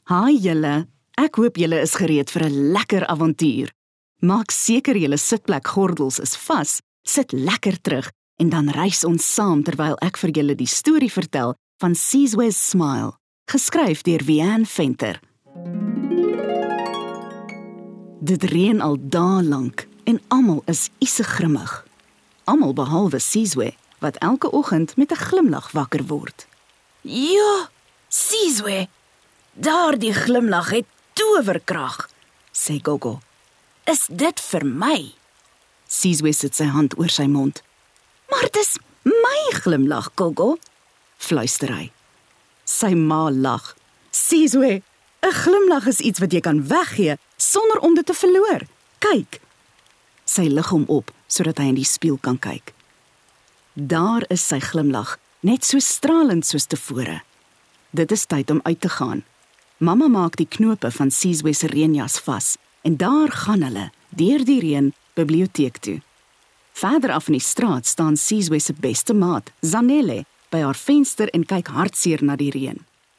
Haai julle, ek hoop julle is gereed vir 'n lekker avontuur. Maak seker julle sitplekgordels is vas, sit lekker terug en dan reis ons saam terwyl ek vir julle die storie vertel van Sizwe's Smile, geskryf deur Vianne Venter. Dit reën al dae lank en almal is isegrimmig. Almal behalwe Sizwe, wat elke oggend met 'n glimlag wakker word. Ja, Sizwe, daardie glimlag het towerkrag, sê Gogo. Is dit vir my? Sizwe sit sy hand oor sy mond. Maar dis my glimlag, Gogo, fluister hy. Sy ma lag. Sizwe, 'n glimlag is iets wat jy kan weggee sonder om dit te verloor. Kyk. Sy lig hom op sodat hy in die spieël kan kyk. Daar is sy glimlag, net so stralend soos tevore. Dit is tyd om uit te gaan. Mamma maak die knope van Sizwe se reënjas vas en daar gaan hulle, deur die reën, biblioteek toe. Verder af in die straat staan Sizwe se beste maat, Zanele, by haar venster en kyk hartseer na die reën.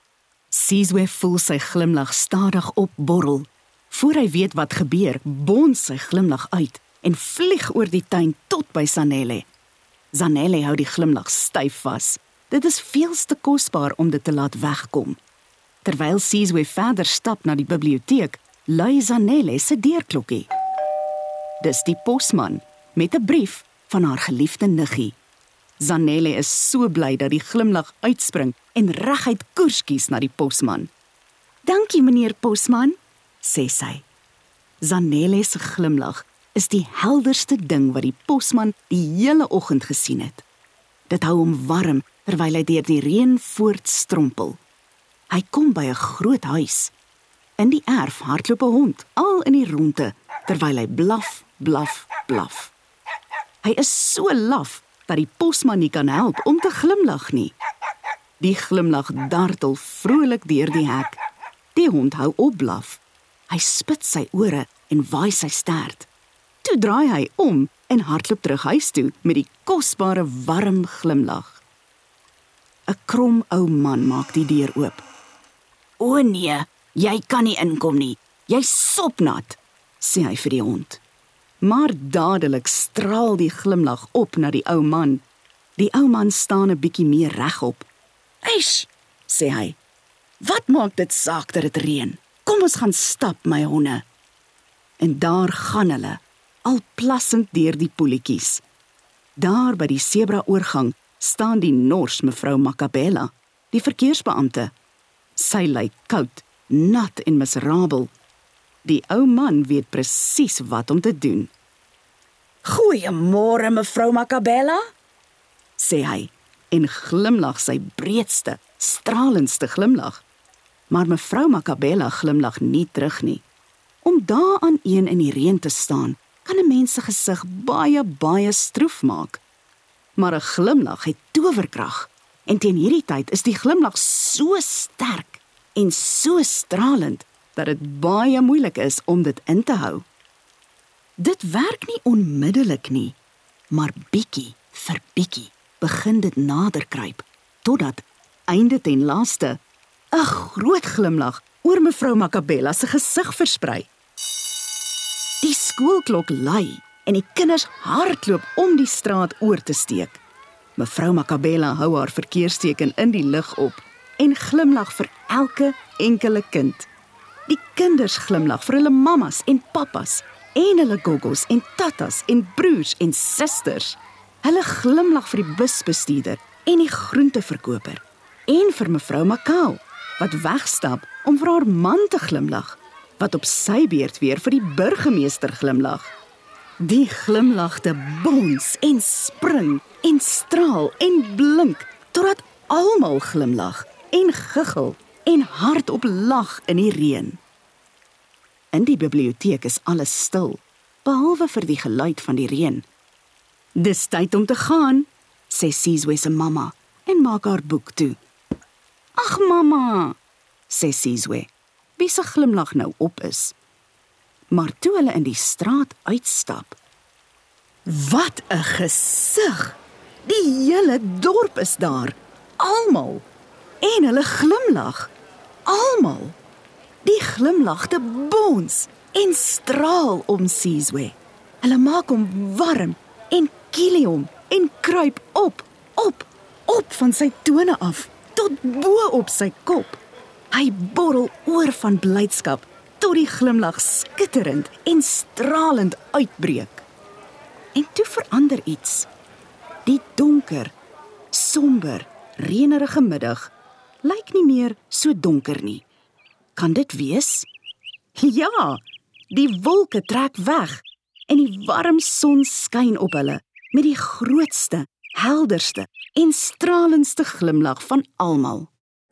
Sizwe voel sy glimlag stadig opborrel. Voor hy weet wat gebeur, bons sy glimlag uit en vlieg oor die tuin tot by Zanele. Zanele hou die glimlag styf vas. Dit is veels te kosbaar om dit te laat wegkom. Terwyl Sizwe verder stap na die biblioteek, lui Zanele se deurklokkie. Dis die posman met 'n brief van haar geliefde niggie. Zanele is so bly dat die glimlag uitspring en reguit koers kies na die posman. "Dankie meneer posman," sê sy. Zanele se glimlag is die helderste ding wat die posman die hele oggend gesien het. Dit hou hom warm terwyl hy deur die reën voortstrompel. Hy kom by 'n groot huis. In die erf hardloop 'n hond, al in die ronde, terwyl hy blaf, blaf, blaf. Hy is so laf dat die posman nie kan help om te glimlag nie. Die glimlag dartel vrolik deur die hek. Die hond hou op blaf. Hy spit sy ore en waai sy stert. Toe draai hy om en hardloop terug huis toe met die kosbare warm glimlag. 'n Krom ou man maak die deur oop. "O nee, jy kan nie inkom nie. Jy's sopnat," sê hy vir die hond. Maar dadelik straal die glimlag op na die ou man. Die ou man staan 'n bietjie meer regop. "Eish," sê hy. "Wat maak dit saak dat dit reën? Kom ons gaan stap, my honde." En daar gaan hulle, al plassend deur die poeltjies. Daar by die sebra-oorgang staan die nors mevrou Makabela, die verkeersbeampte. Sy lyk koud, nat en miserabel. Die ou man weet presies wat om te doen. "Goeiemôre, mevrou Makabela," sê hy en glimlag sy breedste, stralendste glimlag. Maar mevrou Makabela glimlag nie terug nie. Om daar aan een in die reën te staan, kan 'n mens se gesig baie, baie stroef maak. Maar 'n glimlag het towerkrag, en teen hierdie tyd is die glimlag so sterk en so stralend dat dit baie moeilik is om dit in te hou. Dit werk nie onmiddellik nie, maar bietjie vir bietjie begin dit nader kruip, totdat einde ten laaste 'n groot glimlag oor mevrou Makabela se gesig versprei. Die skoolklok lui en die kinders hardloop om die straat oor te steek. Mevrou Makabela hou haar verkeersteken in die lug op en glimlag vir elke enkele kind. Die kinders glimlag vir hulle mammas en pappas en hulle goggos en tattas en broers en susters. Hulle glimlag vir die busbestuurder en die groenteverkoper en vir mevrou Makau, wat wegstap om vir haar man te glimlag, wat op sy beurt weer vir die burgemeester glimlag. Die glimlagte bons en spring en straal en blink, totdat almal glimlag en giggel en hardop lag in die reën. In die biblioteek is alles stil, behalwe vir die geluid van die reën. "Dis tyd om te gaan," sê Sizwe se mamma en maak haar boek toe. "Ag mamma," sê Sizwe, wie se glimlag nou op is. Maar toe hulle in die straat uitstap, wat 'n gesig! Die hele dorp is daar, almal, en hulle glimlag, almal. glimlag te bons en straal om Sizwe. Hulle maak hom warm en kiel hom en kruip op van sy tone af, tot bo op sy kop. Hy borrel oor van blydskap, tot die glimlag skitterend en stralend uitbreek. En toe verander iets. Die donker, somber, reënerige middag lyk nie meer so donker nie. Kan dit wees? Ja, die wolke trek weg en die warm son skyn op hulle met die grootste, helderste en stralendste glimlag van almal.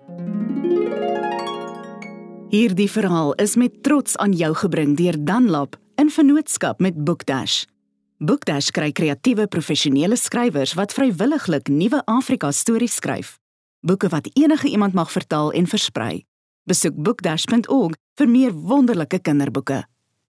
Hierdie verhaal is met trots aan jou gebring deur Dunlop in vennootskap met Boekdash. Boekdash kry kreatiewe professionele skrywers wat vrywilliglik nuwe Afrika stories skryf. Boeke wat enige iemand mag vertaal en versprei. Besoek bookdash.org vir meer wonderlike kinderboeke.